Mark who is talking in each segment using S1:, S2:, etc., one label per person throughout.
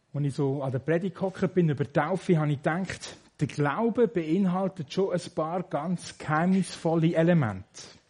S1: Als ich so an der Predigt gehockt bin über Taufe, habe ich gedacht, der Glaube beinhaltet schon ein paar ganz geheimnisvolle Elemente.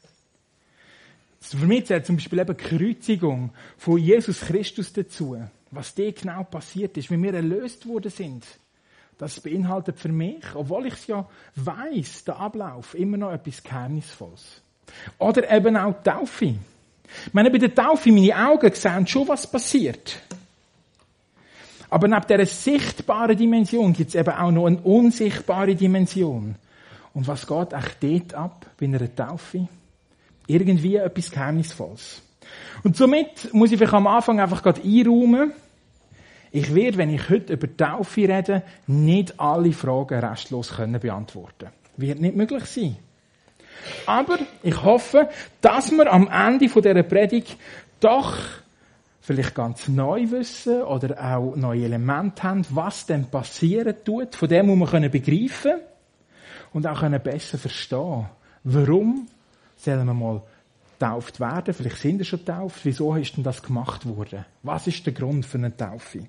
S1: Für mich zählt zum Beispiel eben die Kreuzigung von Jesus Christus dazu. Was da genau passiert ist, wie wir erlöst worden sind. Das beinhaltet für mich, obwohl ich es ja weiss, der Ablauf, immer noch etwas Geheimnisvolles. Oder eben auch die Taufe. Ich meine, bei der Taufe, meine Augen sehen schon, was passiert. Aber neben dieser sichtbaren Dimension gibt es eben auch noch eine unsichtbare Dimension. Und was geht echt dort ab bei einer Taufe? Irgendwie etwas Geheimnisvolles. Und somit muss ich vielleicht am Anfang einfach gerade einräumen, ich werde, wenn ich heute über Taufe rede, nicht alle Fragen restlos beantworten können. Wird nicht möglich sein. Aber ich hoffe, dass wir am Ende dieser Predigt doch vielleicht ganz neu wissen oder auch neue Elemente haben, was denn passieren tut. Von dem muss man begreifen und auch besser verstehen, warum sollen wir mal getauft werden. Vielleicht sind wir schon getauft. Wieso ist denn das gemacht worden? Was ist der Grund für eine Taufe?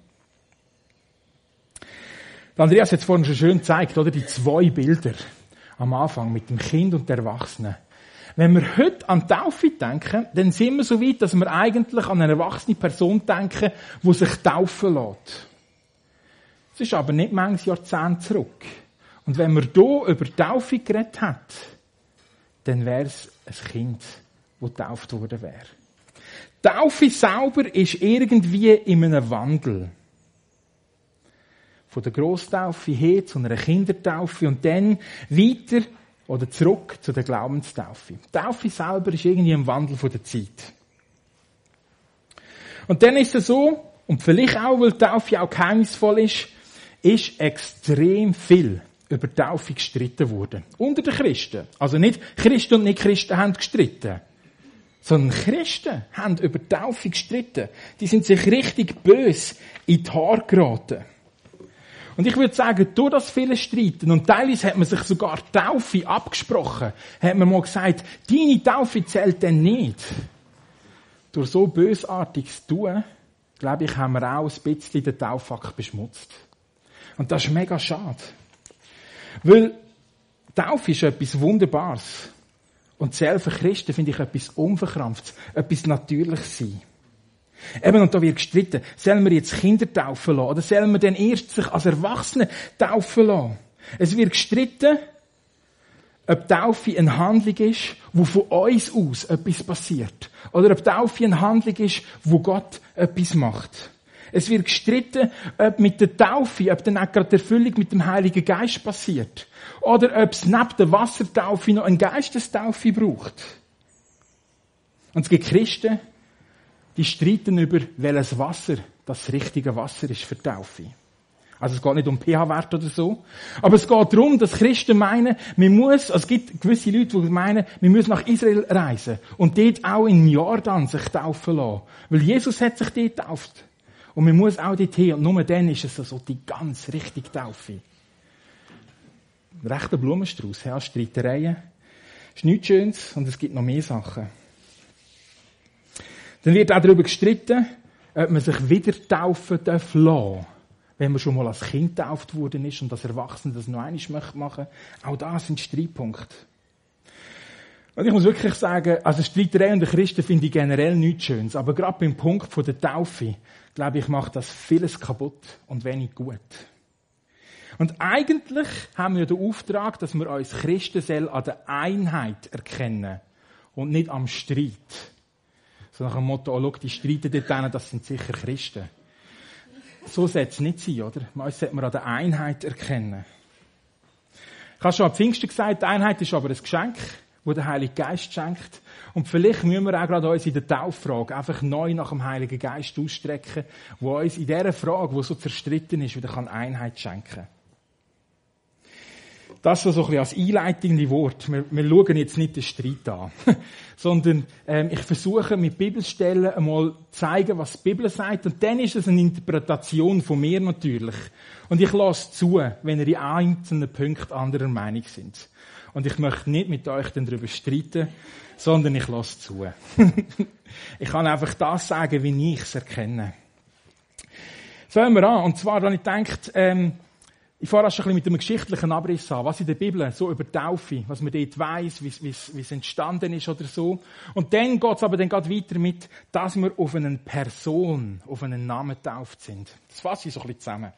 S1: Andreas hat es vorhin schon schön gezeigt, oder? Die 2 Bilder am Anfang mit dem Kind und der Erwachsenen. Wenn wir heute an Taufe denken, dann sind wir so weit, dass wir eigentlich an eine erwachsene Person denken, die sich taufen lässt. Das ist aber nicht manches Jahrzehnt zurück. Und wenn man hier über Taufe geredet hat, dann wäre es ein Kind, das getauft worden wäre. Taufe selber ist irgendwie in einem Wandel. Von der Grosstaufe hin zu einer Kindertaufe und dann weiter oder zurück zu der Glaubenstaufe. Die Taufe selber ist irgendwie im Wandel von der Zeit. Und dann ist es so, und vielleicht auch, weil die Taufe auch geheimnisvoll ist extrem viel über die Taufe gestritten worden. Unter den Christen. Also nicht Christen und Nicht-Christen haben gestritten. Sondern Christen haben über die Taufe gestritten. Die sind sich richtig böse in die Haare geraten. Und ich würde sagen, durch das viele Streiten, und teilweise hat man sich sogar die Taufe abgesprochen, hat man mal gesagt, deine Taufe zählt denn nicht. Durch so bösartiges Tun, glaube ich, haben wir auch ein bisschen den Taufakt beschmutzt. Und das ist mega schade. Weil Taufe ist etwas Wunderbares. Und selber Christen finde ich etwas Unverkrampftes, etwas Natürliches sein. Eben, und da wird gestritten, sollen wir jetzt Kinder taufen lassen, oder sollen wir dann erst sich als Erwachsene taufen lassen? Es wird gestritten, ob Taufe eine Handlung ist, wo von uns aus etwas passiert. Oder ob Taufe eine Handlung ist, wo Gott etwas macht. Es wird gestritten, ob mit der Taufe, ob dann auch gerade die Erfüllung mit dem Heiligen Geist passiert. Oder ob es neben der Wassertaufe noch eine Geistestaufe braucht. Und es gibt Christen, die streiten über, welches Wasser das richtige Wasser ist für die Taufe. Also es geht nicht um pH-Wert oder so. Aber es geht darum, dass Christen meinen, es gibt gewisse Leute, die meinen, wir müssen nach Israel reisen und dort auch in Jordan sich taufen lassen. Weil Jesus hat sich dort getauft. Und man muss auch dorthin. Und nur dann ist es so die ganz richtige Taufe. Ein rechter Blumenstrauß, ja, Streitereien. Ist nichts Schönes und es gibt noch mehr Sachen. Dann wird auch darüber gestritten, ob man sich wieder taufen darf lassen, wenn man schon mal als Kind getauft worden ist und als Erwachsener das noch einmal machen möchte. Auch das sind Streitpunkte. Und ich muss wirklich sagen, also Streiterei unter Christen finde ich generell nichts Schönes. Aber gerade beim Punkt von der Taufe, glaube ich, macht das vieles kaputt und wenig gut. Und eigentlich haben wir den Auftrag, dass wir uns Christen an der Einheit erkennen und nicht am Streit. So nach dem Motto, oh, schau, die streiten dort hin, das sind sicher Christen. So sollte es nicht sein, oder? Uns sollte man an der Einheit erkennen. Ich habe schon am Pfingsten gesagt, die Einheit ist aber ein Geschenk, das der Heilige Geist schenkt. Und vielleicht müssen wir auch gerade uns in der Tauffrage einfach neu nach dem Heiligen Geist ausstrecken, der uns in dieser Frage, die so zerstritten ist, wieder Einheit schenken kann. Das so ein bisschen als einleitende Wort. Wir schauen jetzt nicht den Streit an, sondern ich versuche mit Bibelstellen einmal zu zeigen, was die Bibel sagt. Und dann ist es eine Interpretation von mir natürlich. Und ich lasse zu, wenn ihr in einzelnen Punkten anderer Meinung sind. Und ich möchte nicht mit euch dann darüber streiten, sondern ich lasse zu. Ich kann einfach das sagen, wie ich es erkenne. Fangen wir an. Und zwar, wenn ich denke, ich fahre auch schon ein bisschen mit einem geschichtlichen Abriss an, was in der Bibel so über Taufe, was man dort weiss, wie es entstanden ist oder so. Und dann geht es aber dann gerade weiter mit, dass wir auf eine Person, auf einen Namen getauft sind. Das fasse ich so ein bisschen zusammen.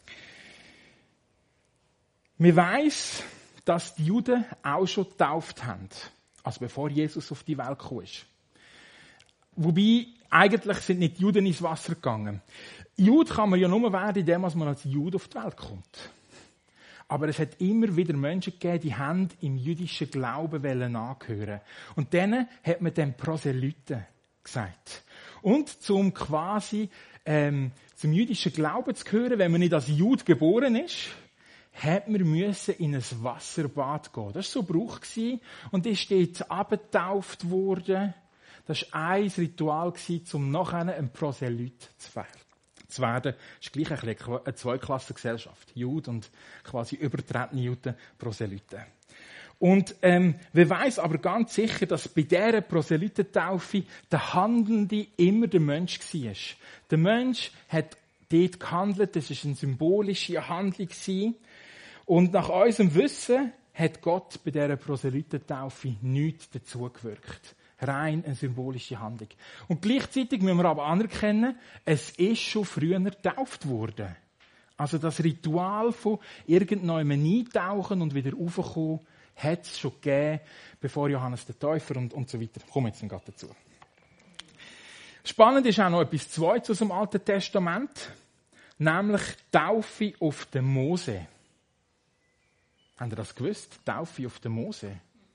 S1: Man weiss, dass die Juden auch schon getauft haben, also bevor Jesus auf die Welt gekommen ist. Wobei, eigentlich sind nicht die Juden ins Wasser gegangen. Jude kann man ja nur werden, indem man als Jude auf die Welt kommt. Aber es hat immer wieder Menschen gegeben, die haben im jüdischen Glauben angehören. Und denen hat man dann Proselyten gesagt. Und zum quasi zum jüdischen Glauben zu gehören, wenn man nicht als Jude geboren ist, hat man müssen in ein Wasserbad gehen. Das war so Brauch gewesen. Und ist dort abgetauft worden. Das war ein Ritual, um nachher ein Proselyt zu werden. Das ist gleich eine Zweiklassengesellschaft. Jude und quasi übertretene Juden, Proselyten. Und wir weiss aber ganz sicher, dass bei dieser Proselytentaufe der Handelnde immer der Mensch war. Der Mensch hat dort gehandelt, das war eine symbolische Handlung. Und nach unserem Wissen hat Gott bei dieser Proselytentaufe nichts dazugewirkt. Rein eine symbolische Handlung. Und gleichzeitig müssen wir aber anerkennen, es ist schon früher getauft worden. Also das Ritual von irgendjemandem eintauchen und wieder raufkommen, hat es schon gegeben, bevor Johannes der Täufer und so weiter. Kommen wir jetzt gerade dazu. Spannend ist auch noch etwas Zweites aus dem Alten Testament, nämlich Taufe auf den Mose. Habt ihr das gewusst? Taufe auf den Mose.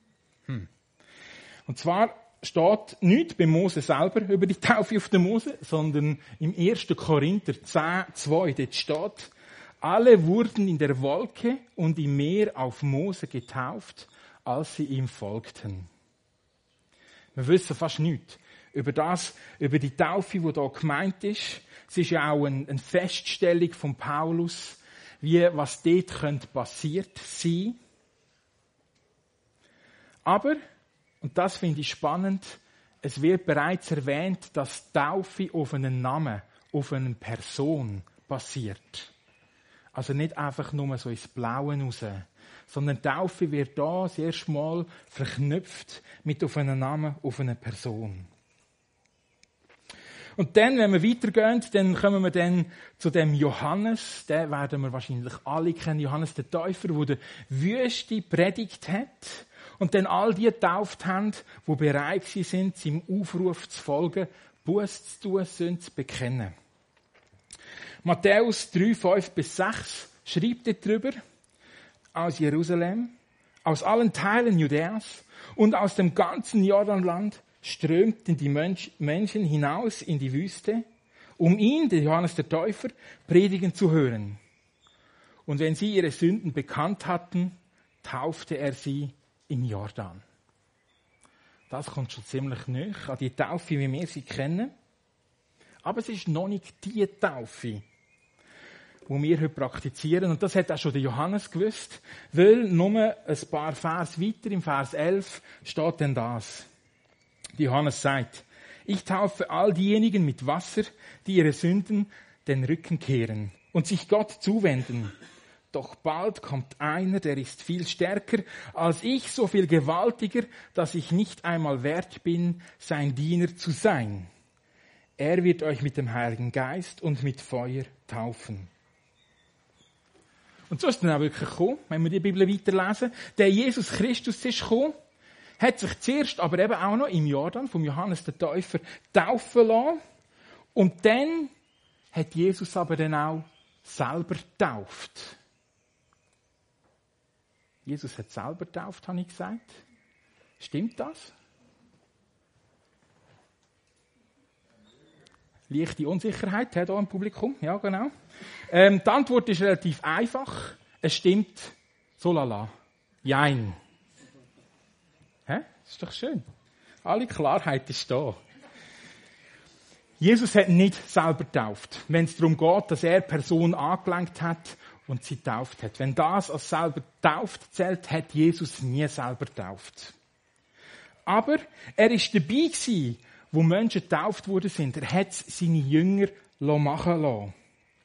S1: Und zwar steht nichts bei Mose selber über die Taufe auf den Mose, sondern im 1. Korinther 10,2, dort steht, alle wurden in der Wolke und im Meer auf Mose getauft, als sie ihm folgten. Wir wissen fast nichts über die Taufe, die hier gemeint ist. Es ist ja auch eine Feststellung von Paulus, was dort passiert sein könnte. Aber, und das finde ich spannend, es wird bereits erwähnt, dass Taufe auf einen Namen, auf eine Person passiert. Also nicht einfach nur so ins Blaue raus, sondern Taufe wird da das erste Mal verknüpft mit auf einen Namen, auf eine Person. Und dann, wenn wir weitergehen, dann kommen wir dann zu dem Johannes, den werden wir wahrscheinlich alle kennen, Johannes der Täufer, der die Wüste predigt hat und dann all die getauft haben, die bereit sind, seinem Aufruf zu folgen, Buße zu tun, Sünde zu bekennen. Matthäus 3, 5-6 schreibt darüber, aus Jerusalem, aus allen Teilen Judäas und aus dem ganzen Jordanland strömten die Menschen hinaus in die Wüste, um ihn, den Johannes der Täufer, predigen zu hören. Und wenn sie ihre Sünden bekannt hatten, taufte er sie im Jordan. Das kommt schon ziemlich nahe an die Taufe, wie wir sie kennen. Aber es ist noch nicht die Taufe, die wir heute praktizieren. Und das hat auch schon der Johannes gewusst, weil nur ein paar Vers weiter, im Vers 11, steht denn das. Johannes sagt, ich taufe all diejenigen mit Wasser, die ihre Sünden den Rücken kehren und sich Gott zuwenden. Doch bald kommt einer, der ist viel stärker als ich, so viel gewaltiger, dass ich nicht einmal wert bin, sein Diener zu sein. Er wird euch mit dem Heiligen Geist und mit Feuer taufen. Und so ist es dann auch wirklich gekommen, wenn wir die Bibel weiterlesen. Der Jesus Christus ist gekommen, hat sich zuerst aber eben auch noch im Jordan vom Johannes der Täufer taufen lassen. Und dann hat Jesus aber dann auch selber getauft. Jesus hat selber getauft, habe ich gesagt. Stimmt das? Leichte Unsicherheit hier im Publikum. Ja, genau. Die Antwort ist relativ einfach. Es stimmt so lala. Jein. Hä? Das ist doch schön. Alle Klarheit ist da. Jesus hat nicht selber getauft, wenn es darum geht, dass er Person angelenkt hat und sie getauft hat. Wenn das als selber getauft zählt, hat Jesus nie selber getauft. Aber er war dabei gewesen, wo Menschen getauft worden sind. Er hat seine Jünger machen lassen.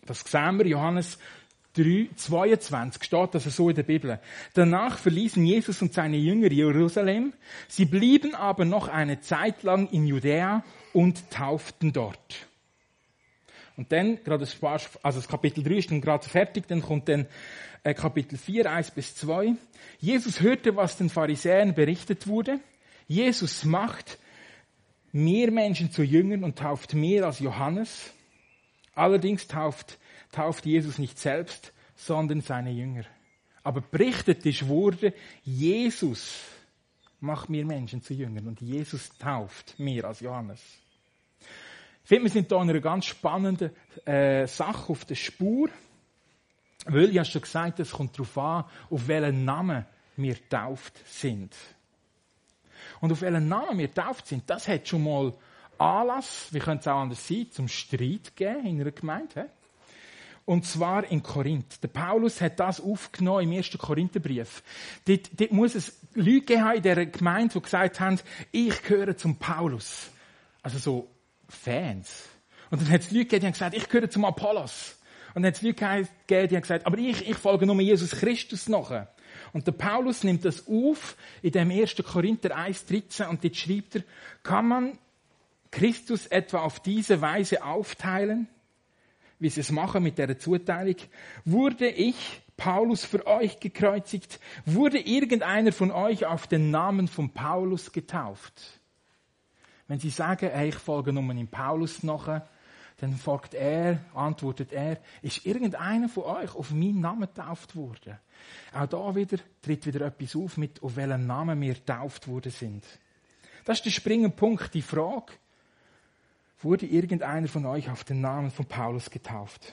S1: Das sehen wir, Johannes 3,22 steht das so in der Bibel. Danach verließen Jesus und seine Jünger Jerusalem. Sie blieben aber noch eine Zeit lang in Judäa und tauften dort. Und dann, das Kapitel 3 ist dann gerade fertig, dann kommt dann Kapitel 4, 1-2. Jesus hörte, was den Pharisäern berichtet wurde. Jesus macht mehr Menschen zu Jüngern und tauft mehr als Johannes. Allerdings tauft Jesus nicht selbst, sondern seine Jünger. Aber berichtet ist wurde, Jesus macht mehr Menschen zu Jüngern und Jesus tauft mehr als Johannes. Ich finde, wir sind hier in einer ganz spannenden Sache auf der Spur, weil, ich habe schon gesagt, es kommt darauf an, auf welchen Namen wir getauft sind. Und auf welchen Namen wir getauft sind, das hat schon mal Anlass, wie könnte es auch anders sein, zum Streit geben in einer Gemeinde. Und zwar in Korinth. Der Paulus hat das aufgenommen im 1. Korintherbrief. Dort muss es Leute geben in dieser Gemeinde, die gesagt haben, ich gehöre zum Paulus. Also so Fans. Und dann hat es Leute gegeben, die haben gesagt, ich gehöre zum Apollos. Und dann hat es Leute gegeben, die haben gesagt, aber ich folge nur Jesus Christus nach. Und der Paulus nimmt das auf in dem 1. Korinther 1,13 und dort schreibt er, kann man Christus etwa auf diese Weise aufteilen, wie sie es machen mit dieser Zuteilung? Wurde ich, Paulus, für euch gekreuzigt? Wurde irgendeiner von euch auf den Namen von Paulus getauft? Wenn sie sagen, hey, ich folge nur dem Paulus nach, dann antwortet er, ist irgendeiner von euch auf meinen Namen getauft worden? Auch da tritt wieder etwas auf, auf welchen Namen wir getauft worden sind. Das ist der springende Punkt, die Frage, wurde irgendeiner von euch auf den Namen von Paulus getauft?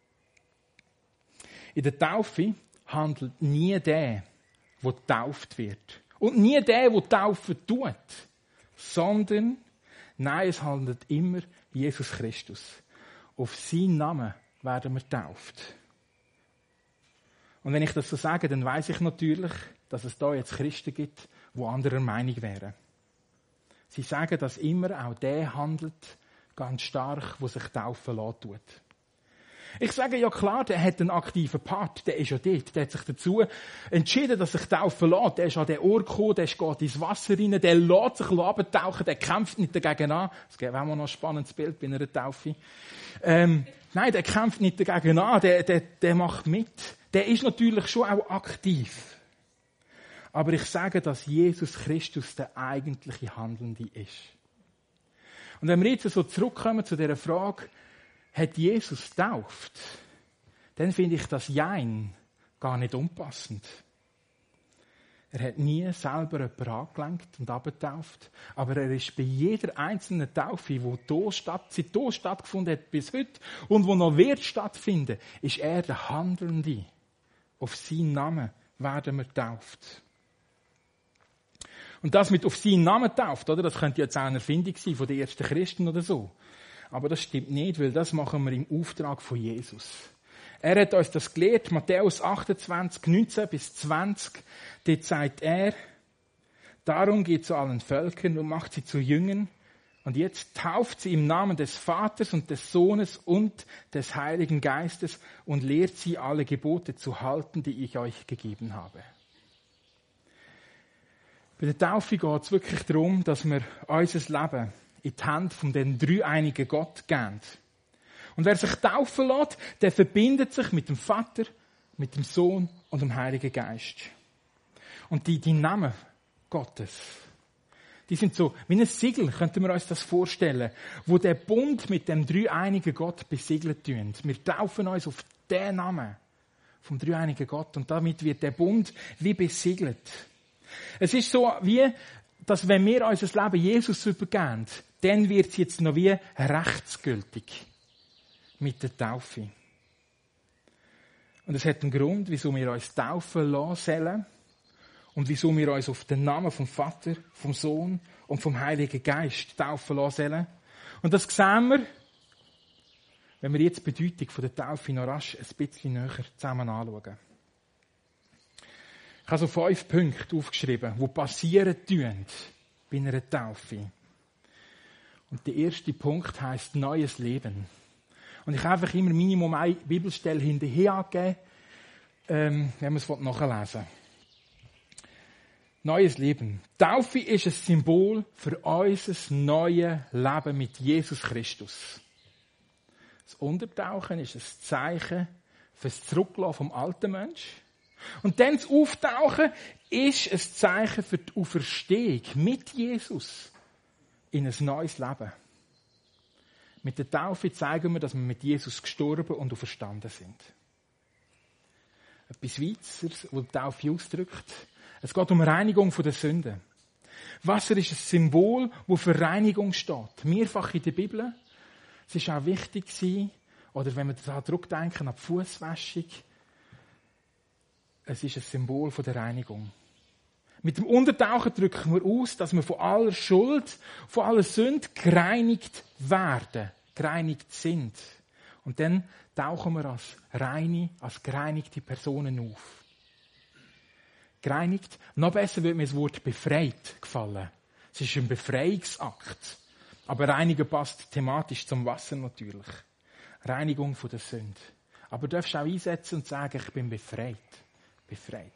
S1: In der Taufe handelt nie der getauft wird. Und nie der taufen tut. Sondern, nein, es handelt immer Jesus Christus. Auf seinen Namen werden wir getauft. Und wenn ich das so sage, dann weiss ich natürlich, dass es da jetzt Christen gibt, die anderer Meinung wären. Sie sagen, dass immer auch der handelt, ganz stark, der sich taufen lassen tut. Ich sage, ja klar, der hat einen aktiven Part, der ist ja dort, der hat sich dazu entschieden, dass sich taufen lässt, der ist an den Ort gekommen, der geht ins Wasser rein, der lässt sich runtertauchen, der kämpft nicht dagegen an. Das gibt auch noch ein spannendes Bild bei einer Taufe. Nein, der kämpft nicht dagegen an, der macht mit. Der ist natürlich schon auch aktiv. Aber ich sage, dass Jesus Christus der eigentliche Handelnde ist. Und wenn wir jetzt so zurückkommen zu dieser Frage, hat Jesus getauft, dann finde ich das Jein gar nicht unpassend. Er hat nie selber jemanden angelenkt und abgetauft, aber er ist bei jeder einzelnen Taufe, die hier stattgefunden hat bis heute und wo noch wird stattfinden, ist er der Handelnde. Auf seinen Namen werden wir getauft. Und das mit auf seinen Namen tauft, oder? Das könnte jetzt auch eine Erfindung sein von den ersten Christen oder so. Aber das stimmt nicht, weil das machen wir im Auftrag von Jesus. Er hat uns das gelehrt, Matthäus 28, 19-20. Dort sagt er, darum geht zu allen Völkern und macht sie zu Jüngern. Und jetzt tauft sie im Namen des Vaters und des Sohnes und des Heiligen Geistes und lehrt sie, alle Gebote zu halten, die ich euch gegeben habe. Bei der Taufe geht es wirklich darum, dass wir unser Leben in die Hände von den dreieinigen Gott geben. Und wer sich taufen lässt, der verbindet sich mit dem Vater, mit dem Sohn und dem Heiligen Geist. Und die Namen Gottes, die sind so wie ein Siegel, könnten wir uns das vorstellen, wo der Bund mit dem dreieinigen Gott besiegelt tun. Wir taufen uns auf den Namen vom dreieinigen Gott und damit wird der Bund wie besiegelt. Es ist so wie, dass wenn wir unser Leben Jesus übergeben, dann wird es jetzt noch wie rechtsgültig mit der Taufe. Und es hat einen Grund, wieso wir uns taufen lassen sollen und wieso wir uns auf den Namen vom Vater, vom Sohn und vom Heiligen Geist taufen lassen sollen. Und das sehen wir, wenn wir jetzt die Bedeutung der Taufe noch rasch ein bisschen näher zusammen anschauen. Ich habe so 5 Punkte aufgeschrieben, die passieren tun bei einer Taufe. Und der erste Punkt heisst neues Leben. Und ich habe einfach immer Minimum eine Bibelstelle hinterher angegeben, wenn man es nachlesen will. Neues Leben. Taufe ist ein Symbol für unser neues Leben mit Jesus Christus. Das Untertauchen ist ein Zeichen für das Zurücklassen vom alten Mensch. Und dann das Auftauchen ist ein Zeichen für die Auferstehung mit Jesus in ein neues Leben. Mit der Taufe zeigen wir, dass wir mit Jesus gestorben und auferstanden sind. Etwas Weiteres, was die Taufe ausdrückt. Es geht um Reinigung der Sünden. Wasser ist ein Symbol, das für Reinigung steht. Mehrfach in der Bibel. Es ist auch wichtig gewesen, oder wenn wir daran zurückdenken, an die Fusswäschung. Es ist ein Symbol der Reinigung. Mit dem Untertauchen drücken wir aus, dass wir von aller Schuld, von aller Sünde gereinigt werden, gereinigt sind. Und dann tauchen wir als reine, als gereinigte Personen auf. Gereinigt, noch besser würde mir das Wort befreit gefallen. Es ist ein Befreiungsakt. Aber Reinigen passt thematisch zum Wasser natürlich. Reinigung von der Sünde. Aber du darfst auch einsetzen und sagen, ich bin befreit. Befreit.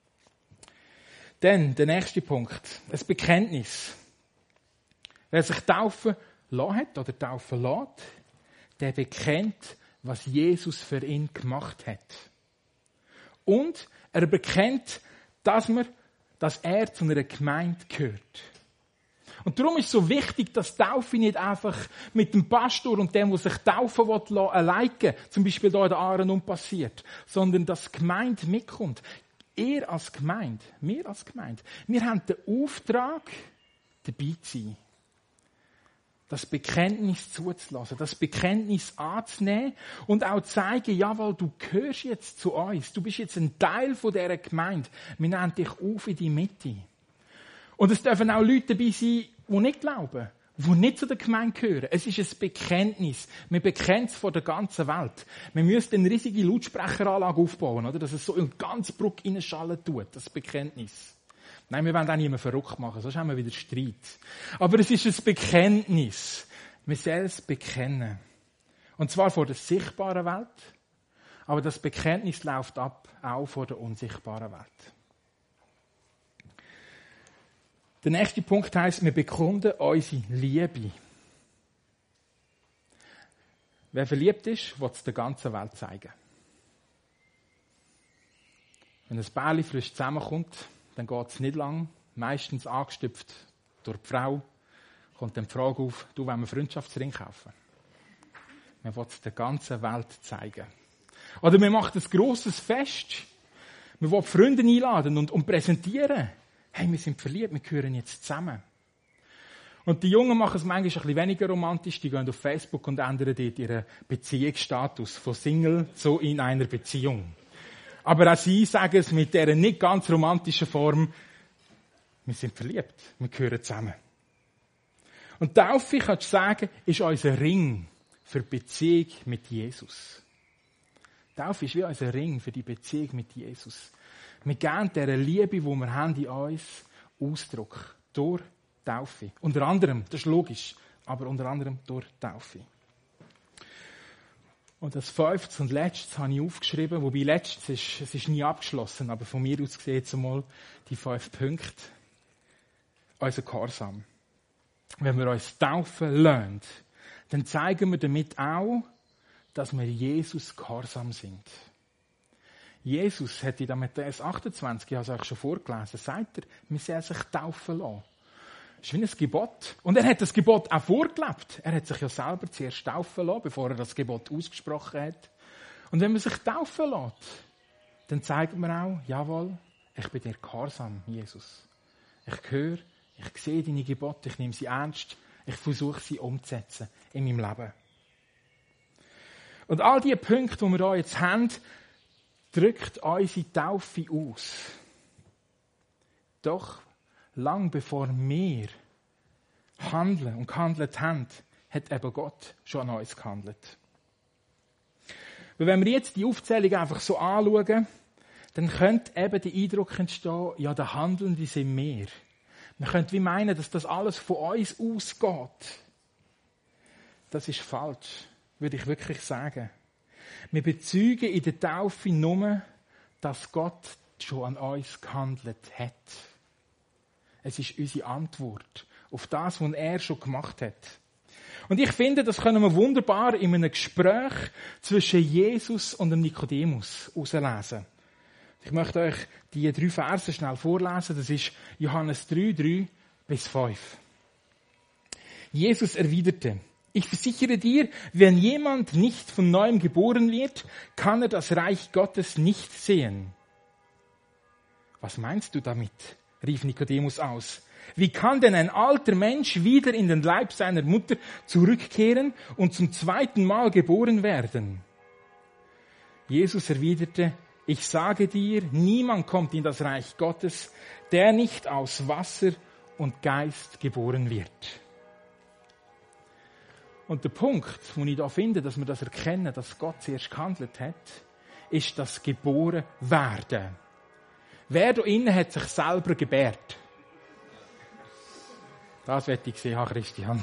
S1: Dann, der nächste Punkt. Ein Bekenntnis. Wer sich taufen lassen hat oder taufen lässt, der bekennt, was Jesus für ihn gemacht hat. Und er bekennt, dass er zu einer Gemeinde gehört. Und darum ist es so wichtig, dass Taufe nicht einfach mit dem Pastor und dem, der sich taufen will, alleine, zum Beispiel hier in der Aaron passiert, sondern dass die Gemeinde mitkommt. Wir als Gemeinde, wir haben den Auftrag, dabei zu sein. Das Bekenntnis zuzulassen, das Bekenntnis anzunehmen und auch zu zeigen, jawohl, du gehörst jetzt zu uns, du bist jetzt ein Teil von dieser Gemeinde. Wir nehmen dich auf in die Mitte. Und es dürfen auch Leute dabei sein, die nicht glauben, die nicht zu der Gemeinde gehören. Es ist ein Bekenntnis. Wir bekennen es vor der ganzen Welt. Wir müssen eine riesige Lautsprecheranlage aufbauen, oder? Dass es so in ganz Bruck reinschallen tut, das Bekenntnis. Nein, wir wollen auch niemanden verrückt machen, sonst haben wir wieder Streit. Aber es ist ein Bekenntnis. Wir sollen es bekennen. Und zwar vor der sichtbaren Welt, aber das Bekenntnis läuft ab, auch vor der unsichtbaren Welt. Der nächste Punkt heisst, wir bekunden unsere Liebe. Wer verliebt ist, will es der ganzen Welt zeigen. Wenn ein Pärchen frisch zusammenkommt, dann geht es nicht lang, meistens angestüpft durch die Frau, kommt dann die Frage auf, du, wollen wir Freundschaftsring kaufen? Man will es der ganzen Welt zeigen. Oder man macht ein grosses Fest. Man will Freunde einladen und präsentieren. Hey, wir sind verliebt, wir gehören jetzt zusammen. Und die Jungen machen es manchmal ein bisschen weniger romantisch. Die gehen auf Facebook und ändern dort ihren Beziehungsstatus von Single zu in einer Beziehung. Aber auch sie sagen es mit dieser nicht ganz romantischen Form. Wir sind verliebt, wir gehören zusammen. Und Taufe, kannst du sagen, ist unser Ring für die Beziehung mit Jesus. Taufe ist wie unser Ring für die Beziehung mit Jesus. Wir geben dieser Liebe, die wir haben in uns, Ausdruck durch Taufe. Unter anderem, das ist logisch, aber unter anderem durch Taufe. Und das 5. und letztes habe ich aufgeschrieben, wobei letztes es ist nie abgeschlossen, aber von mir aus gesehen jetzt einmal die 5 Punkte. Unser Gehorsam. Wenn wir uns taufen lassen, dann zeigen wir damit auch, dass wir Jesus gehorsam sind. Jesus hat in Matthäus 28, ich habe es euch schon vorgelesen, sagt er, wir sollen sich taufen lassen. Das ist wie ein Gebot. Und er hat das Gebot auch vorgelebt. Er hat sich ja selber zuerst taufen lassen, bevor er das Gebot ausgesprochen hat. Und wenn man sich taufen lässt, dann zeigt man auch, jawohl, ich bin dir gehorsam, Jesus. Ich höre, ich sehe deine Gebote, ich nehme sie ernst, ich versuche sie umzusetzen in meinem Leben. Und all diese Punkte, die wir hier jetzt haben, drückt unsere Taufe aus. Doch lang bevor wir handeln und gehandelt haben, hat eben Gott schon an uns gehandelt. Weil wenn wir jetzt die Aufzählung einfach so anschauen, dann könnte eben der Eindruck entstehen, ja, der Handelnde sind wir. Man könnte wie meinen, dass das alles von uns ausgeht. Das ist falsch. würde ich wirklich sagen. Wir bezeugen in der Taufe nur, dass Gott schon an uns gehandelt hat. Es ist unsere Antwort auf das, was er schon gemacht hat. Und ich finde, das können wir wunderbar in einem Gespräch zwischen Jesus und dem Nikodemus herauslesen. Ich möchte euch die 3 Verse schnell vorlesen. Das ist Johannes 3:3-5. Jesus erwiderte: Ich versichere dir, wenn jemand nicht von neuem geboren wird, kann er das Reich Gottes nicht sehen. Was meinst du damit? Rief Nikodemus aus. Wie kann denn ein alter Mensch wieder in den Leib seiner Mutter zurückkehren und zum 2. Mal geboren werden? Jesus erwiderte: Ich sage dir, niemand kommt in das Reich Gottes, der nicht aus Wasser und Geist geboren wird. Und der Punkt, wo ich da finde, dass wir das erkennen, dass Gott zuerst gehandelt hat, ist das geboren werden. Wer da innen hat sich selber gebärt? Das werde ich sehen, Christian.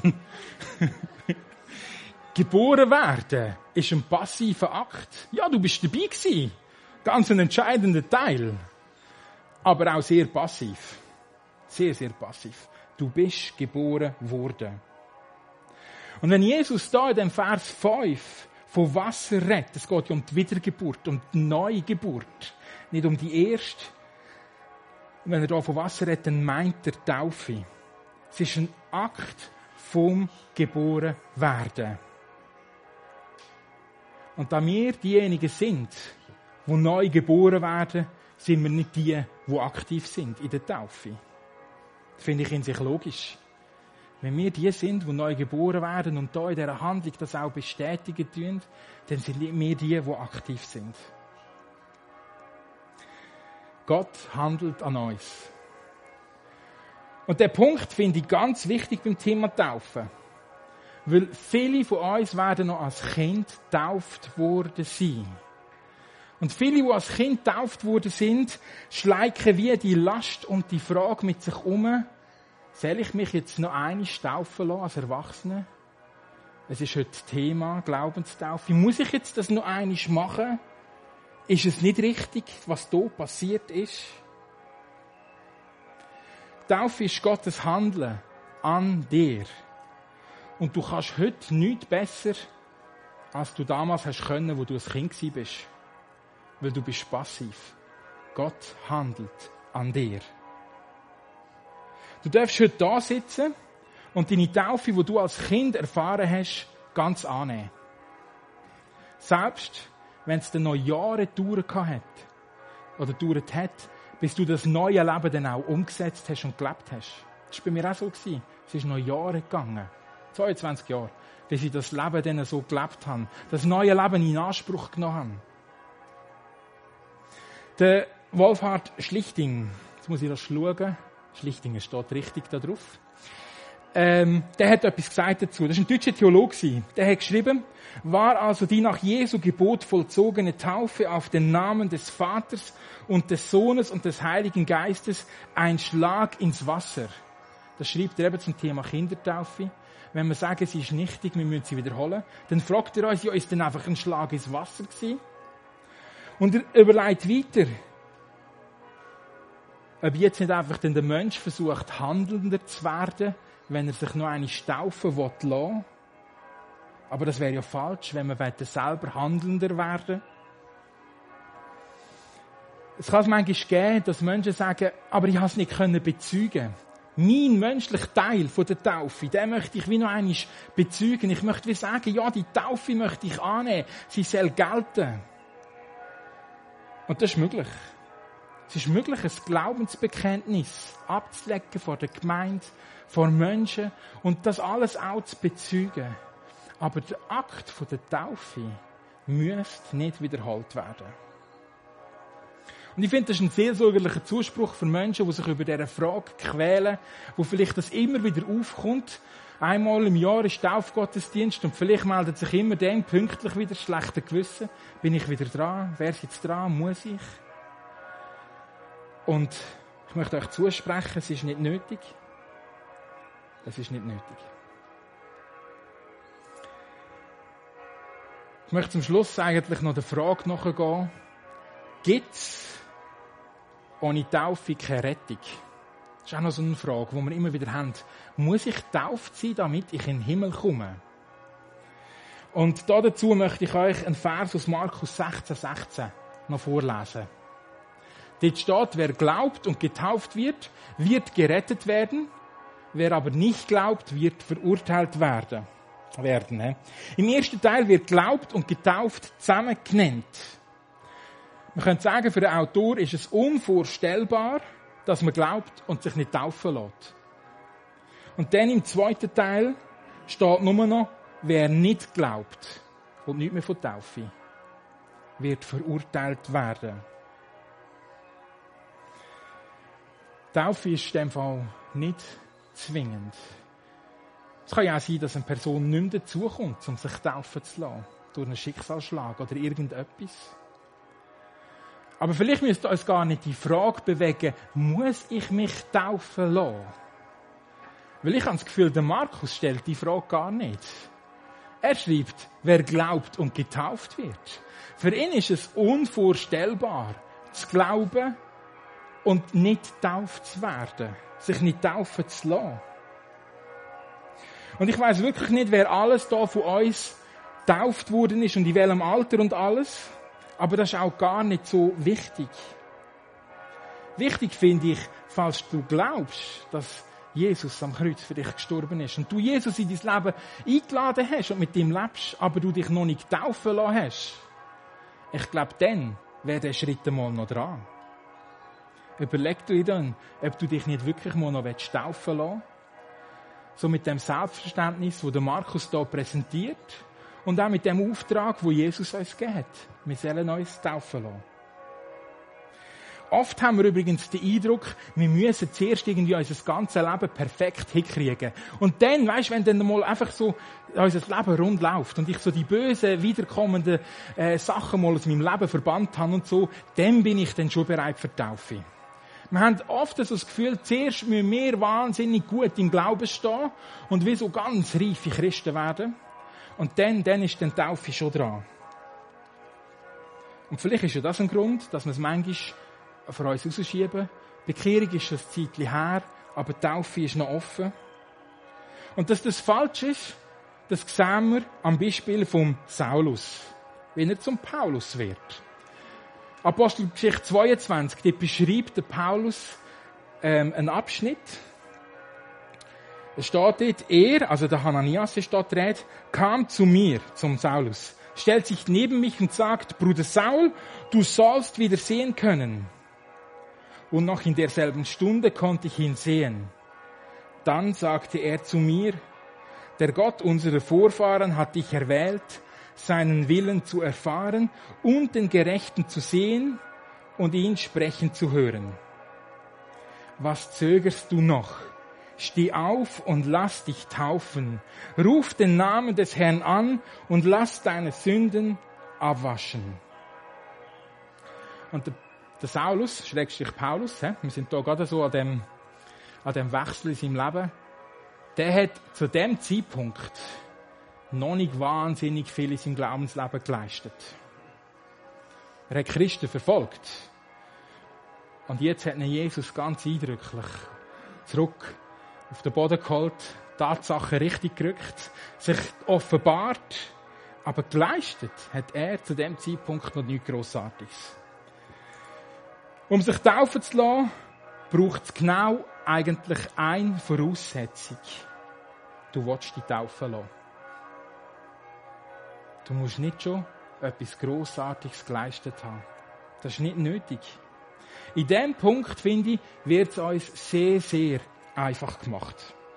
S1: Geboren werden ist ein passiver Akt. Ja, du bist dabei gewesen. Ganz ein entscheidender Teil. Aber auch sehr passiv. Sehr, sehr passiv. Du bist geboren worden. Und wenn Jesus da in dem Vers 5 von Wasser redet, es geht ja um die Wiedergeburt, um die Neugeburt, nicht um die erste. Und wenn er da von Wasser redet, dann meint er Taufe. Es ist ein Akt vom Geborenwerden. Und da wir diejenigen sind, die neu geboren werden, sind wir nicht die, die aktiv sind in der Taufe. Das finde ich in sich logisch. Wenn wir die sind, die neu geboren werden und da in dieser Handlung das auch bestätigen tun, dann sind wir die, die aktiv sind. Gott handelt an uns. Und der Punkt finde ich ganz wichtig beim Thema Taufe. Weil viele von uns werden noch als Kind getauft worden sein. Und viele, die als Kind getauft worden sind, schleichen wie die Last und die Frage mit sich um: Soll ich mich jetzt noch einmal taufen lassen als Erwachsener? Es ist heute Thema Glaubenstaufe. Muss ich jetzt das noch einmal machen? Ist es nicht richtig, was hier passiert ist? Taufe ist Gottes Handeln an dir. Und du kannst heute nichts besser, als du damals hast können, wo du ein Kind warst. Weil du bist passiv. Gott handelt an dir. Du darfst heute da sitzen und deine Taufe, die du als Kind erfahren hast, ganz annehmen. Selbst wenn es dann noch Jahre gedauert hat, oder gedauert hat, bis du das neue Leben dann auch umgesetzt hast und gelebt hast. Das war bei mir auch so. Es ist noch Jahre gegangen. 22 Jahre, bis ich das Leben dann so gelebt habe. Das neue Leben in Anspruch genommen habe. Der Wolfhard Schlichting, jetzt muss ich das schauen. Schlichting steht richtig da drauf. Der hat etwas gesagt dazu. Das war ein deutscher Theologe. Der hat geschrieben: War also die nach Jesu Gebot vollzogene Taufe auf den Namen des Vaters und des Sohnes und des Heiligen Geistes ein Schlag ins Wasser? Das schreibt er eben zum Thema Kindertaufe. Wenn wir sagen, sie ist nichtig, wir müssen sie wiederholen, dann fragt er uns, ja, ist denn einfach ein Schlag ins Wasser gewesen? Und er überlegt weiter, ob jetzt nicht einfach denn der Mensch versucht, handelnder zu werden, wenn er sich noch eine taufen lassen. Aber das wäre ja falsch, wenn wir selber handelnder werden. Es kann es manchmal geben, dass Menschen sagen, aber ich habe es nicht bezeugen. Mein menschlicher Teil von der Taufe, den möchte ich wie noch einmal bezeugen. Ich möchte wie sagen, ja, die Taufe möchte ich annehmen. Sie soll gelten. Und das ist möglich. Es ist möglich, ein Glaubensbekenntnis abzulegen vor der Gemeinde, vor Menschen und das alles auch zu bezeugen. Aber der Akt der Taufe müsste nicht wiederholt werden. Und ich finde, das ist ein seelsorgerlicher Zuspruch für Menschen, die sich über diese Frage quälen, wo vielleicht das immer wieder aufkommt. Einmal im Jahr ist Taufgottesdienst und vielleicht meldet sich immer dann pünktlich wieder das schlechte Gewissen. Bin ich wieder dran? Wer ist jetzt dran? Muss ich? Und ich möchte euch zusprechen, es ist nicht nötig. Es ist nicht nötig. Ich möchte zum Schluss eigentlich noch der Frage nachgehen, gibt es ohne Taufe keine Rettung? Das ist auch noch so eine Frage, die wir immer wieder haben. Muss ich getauft sein, damit ich in den Himmel komme? Und dazu möchte ich euch einen Vers aus Markus 16,16 noch vorlesen. Dort steht, wer glaubt und getauft wird gerettet werden. Wer aber nicht glaubt, wird verurteilt werden. Im ersten Teil wird glaubt und getauft zusammen genannt. Man könnte sagen, für den Autor ist es unvorstellbar, dass man glaubt und sich nicht taufen lässt. Und dann im zweiten Teil steht nur noch, wer nicht glaubt und nicht mehr von Taufe, wird verurteilt werden. Taufe ist in dem Fall nicht zwingend. Es kann ja auch sein, dass eine Person nicht mehr dazukommt, um sich taufen zu lassen. Durch einen Schicksalsschlag oder irgendetwas. Aber vielleicht müsste uns gar nicht die Frage bewegen, muss ich mich taufen lassen? Weil ich habe das Gefühl, der Markus stellt die Frage gar nicht. Er schreibt, wer glaubt und getauft wird. Für ihn ist es unvorstellbar, zu glauben und nicht getauft zu werden. Sich nicht taufen zu lassen. Und ich weiss wirklich nicht, wer alles da von uns getauft worden ist und in welchem Alter und alles. Aber das ist auch gar nicht so wichtig. Wichtig finde ich, falls du glaubst, dass Jesus am Kreuz für dich gestorben ist und du Jesus in dein Leben eingeladen hast und mit ihm lebst, aber du dich noch nicht taufen lassen hast. Ich glaube, dann wäre der Schritt einmal noch dran. Überleg dir dann, ob du dich nicht wirklich mal noch taufen lassen willst. So mit dem Selbstverständnis, das der Markus hier präsentiert und auch mit dem Auftrag, den Jesus uns gegeben hat. Wir sollen uns taufen lassen. Oft haben wir übrigens den Eindruck, wir müssen zuerst irgendwie unser ganzes Leben perfekt hinkriegen. Und dann, weisst du, wenn dann mal einfach so unser Leben rund läuft und ich so die bösen, wiederkommenden Sachen mal aus meinem Leben verbannt habe und so, dann bin ich dann schon bereit für die Taufe. Wir haben oft so das Gefühl, zuerst müssen wir wahnsinnig gut im Glauben stehen und wie so ganz reife Christen werden. Und dann ist die Taufe schon dran. Und vielleicht ist ja das ein Grund, dass wir es manchmal von uns rausschieben. Die Bekehrung ist schon ein Zeitchen her, aber die Taufe ist noch offen. Und dass das falsch ist, das sehen wir am Beispiel vom Saulus, wie er zum Paulus wird. Apostelgeschichte 22, dort beschreibt der Paulus einen Abschnitt. Es steht dort, er, also der Hananias ist dort redet, kam zu mir, zum Saulus, stellt sich neben mich und sagt, Bruder Saul, du sollst wieder sehen können. Und noch in derselben Stunde konnte ich ihn sehen. Dann sagte er zu mir, der Gott unserer Vorfahren hat dich erwählt, seinen Willen zu erfahren und den Gerechten zu sehen und ihn sprechen zu hören. Was zögerst du noch? Steh auf und lass dich taufen. Ruf den Namen des Herrn an und lass deine Sünden abwaschen. Und der Saulus, Schrägstrich Paulus, wir sind hier gerade so an dem Wechsel in seinem Leben, der hat zu dem Zeitpunkt noch nicht wahnsinnig viel in seinem Glaubensleben geleistet. Er hat Christen verfolgt. Und jetzt hat ihn Jesus ganz eindrücklich zurück auf den Boden geholt, Tatsachen richtig gerückt, sich offenbart, aber geleistet hat er zu dem Zeitpunkt noch nichts Grossartiges. Um sich taufen zu lassen, braucht es genau eigentlich eine Voraussetzung. Du willst dich taufen lassen. Du musst nicht schon etwas Grossartiges geleistet haben. Das ist nicht nötig. In diesem Punkt, finde ich, wird es uns sehr, sehr einfach gemacht.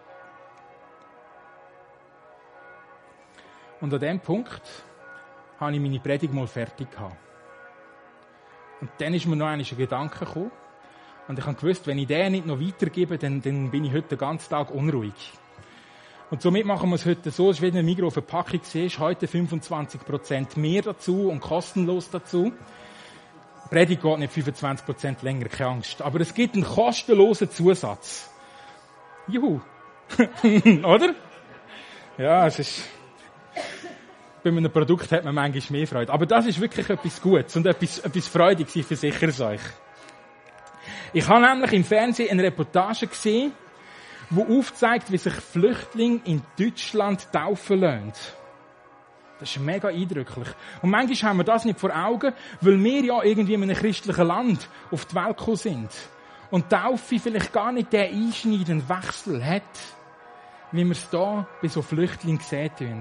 S1: Und an diesem Punkt habe ich meine Predigt mal fertig gehabt. Und dann ist mir noch ein Gedanke gekommen. Und ich habe gewusst, wenn ich den nicht noch weitergebe, dann bin ich heute den ganzen Tag unruhig. Und somit machen wir es heute so, es ist wie eine Migros-Verpackung siehst, heute 25% mehr dazu und kostenlos dazu. Die Predigt geht nicht 25% länger, keine Angst. Aber es gibt einen kostenlosen Zusatz. Juhu. Oder? Ja, es ist... bei einem Produkt hat man manchmal mehr Freude. Aber das ist wirklich etwas Gutes und etwas Freudiges, ich versichere es euch. Ich habe nämlich im Fernsehen eine Reportage gesehen, die aufzeigt, wie sich Flüchtlinge in Deutschland taufen lassen. Das ist mega eindrücklich. Und manchmal haben wir das nicht vor Augen, weil wir ja irgendwie in einem christlichen Land auf die Welt gekommen sind. Und Taufe vielleicht gar nicht den einschneidenden Wechsel hat, wie wir es hier bei so Flüchtlingen sehen.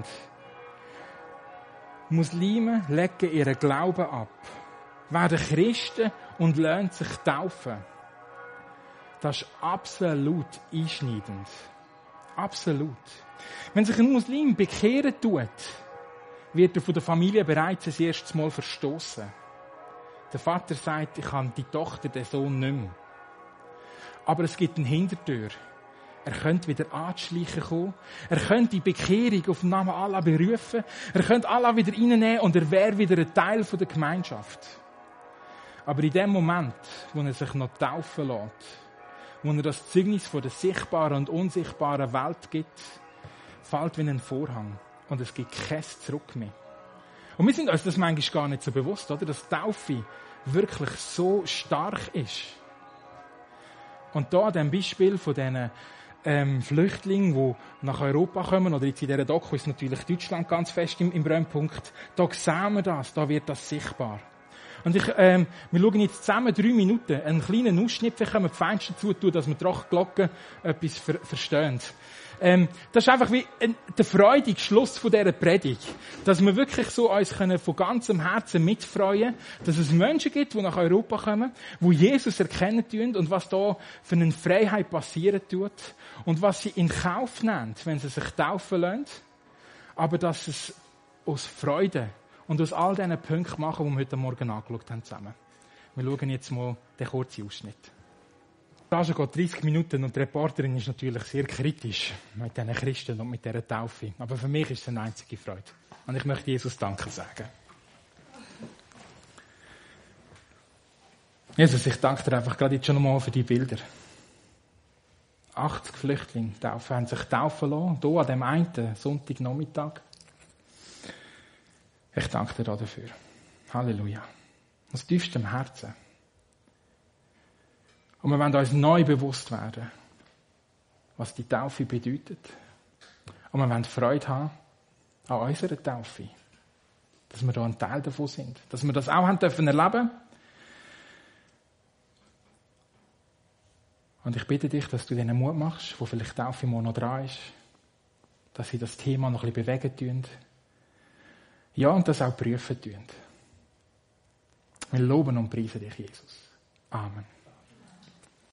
S1: Muslime legen ihren Glauben ab, werden Christen und lassen sich taufen. Das ist absolut einschneidend. Absolut. Wenn sich ein Muslim bekehren tut, wird er von der Familie bereits das erste Mal verstoßen. Der Vater sagt, ich habe die Tochter, den Sohn nicht mehr. Aber es gibt eine Hintertür. Er könnte wieder anschleichen kommen. Er könnte die Bekehrung auf den Namen Allah berufen. Er könnte Allah wieder reinnehmen und er wäre wieder ein Teil der Gemeinschaft. Aber in dem Moment, wo er sich noch taufen lässt, wo er das Zeugnis von der sichtbaren und unsichtbaren Welt gibt, fällt wie ein Vorhang. Und es gibt kein Zurück mehr. Und wir sind uns das manchmal gar nicht so bewusst, oder? Dass Taufe wirklich so stark ist. Und da an dem Beispiel von diesen Flüchtlingen, die nach Europa kommen, oder jetzt in dieser Doku ist natürlich Deutschland ganz fest im Brennpunkt, da sehen wir das, da wird das sichtbar. Und wir schauen jetzt zusammen 3 Minuten, einen kleinen Ausschnitt, vielleicht können wir die Fenster zutun, dass wir die Glocken etwas verstehen. Das ist einfach wie der freudige Schluss von dieser Predigt. Dass wir wirklich so uns von ganzem Herzen mitfreuen, dass es Menschen gibt, die nach Europa kommen, die Jesus erkennen tun und was da für eine Freiheit passieren tut und was sie in Kauf nehmen, wenn sie sich taufen lassen. Aber dass es aus Freude und aus all diesen Punkten machen, die wir heute Morgen angeschaut haben zusammen. Wir schauen jetzt mal den kurzen Ausschnitt. Die Reportage geht 30 Minuten und die Reporterin ist natürlich sehr kritisch mit diesen Christen und mit dieser Taufe. Aber für mich ist es eine einzige Freude. Und ich möchte Jesus Danke sagen. Jesus, ich danke dir einfach gerade jetzt schon einmal für die Bilder. 80 Flüchtlinge haben sich taufen lassen, hier an dem einen Sonntagnachmittag. Ich danke dir dafür. Halleluja. Aus tiefstem Herzen. Und wir wollen uns neu bewusst werden, was die Taufe bedeutet. Und wir wollen Freude haben an unserer Taufe. Dass wir da ein Teil davon sind. Dass wir das auch haben dürfen erleben. Und ich bitte dich, dass du denen Mut machst, wo vielleicht die Taufe mal noch dran ist. Dass sie das Thema noch ein bisschen bewegen tun. Ja, und das auch prüfen tun. Wir loben und preisen dich, Jesus. Amen.